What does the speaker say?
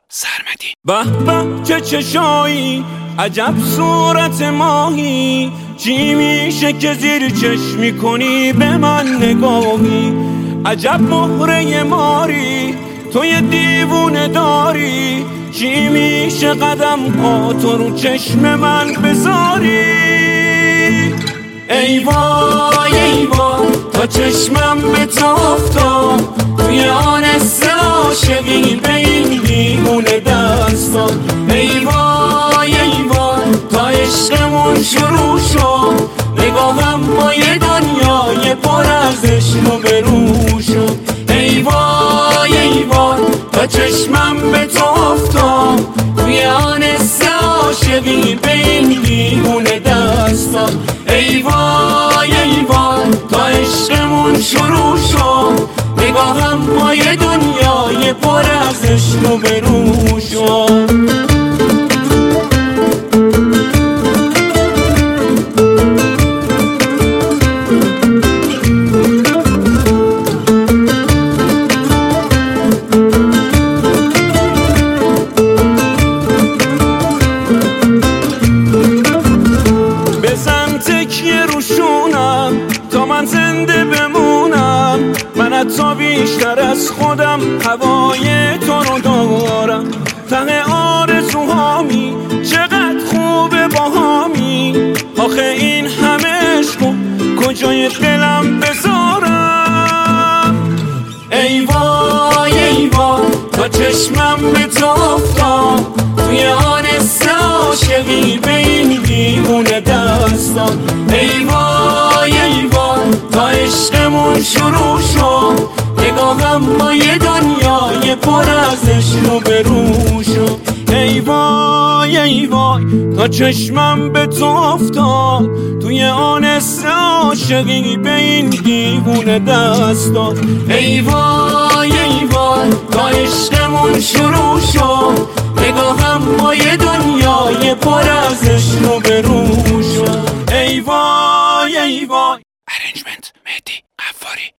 سرمدی. به به چه چشایی، عجب صورت ماهی، چی میشه که زیر چشمی کنی به من نگاهی؟ عجب مهره ماری، تو یه دیوونه داری، چی میشه قدم پا تو رو چشم من بذاری؟ ای وای ای وای تا چشمم به تو افتاد، توی آنست عاشقی به این دیوونه دستان. ای وای ای وای تا عشقمون شروع شد، نگاهم با یه دنیای پر از عشق و برو شد. ای وای ای وای تا چشمم به تو افتاد، توی آنست عاشقی به این دیوونه دستان. ای وای ای وای تا عشقمون شروع شد، نگاهم با یه دنیای پر از عشق و برو شد. تکیه روشونم تا من زنده بمونم، من حتی بیشتر از خودم هوای تو رو دارم. ته آرزوهامی چقدر خوبه باهامی، آخه این همه عشق کجای دلم بذارم؟ ای وای ای وای تا چشمم به تو افتاد، توی آنست عاشقی به این دیوونه دستان. ای وای ای وای تا عشقمون شروع شد، نگاهم با یه دنیای پر از عشق و برو شد. ای وای ای وای تا چشمم به تو افتاد، توی آنست عاشقی به این دیوونه دستان. ای وای ای وای تا عشقمون شروع شد، نگاهم با یه دنیای پر از عشق و برو شد. ای وای ای وای. ارنجمنت مهدی قفاری.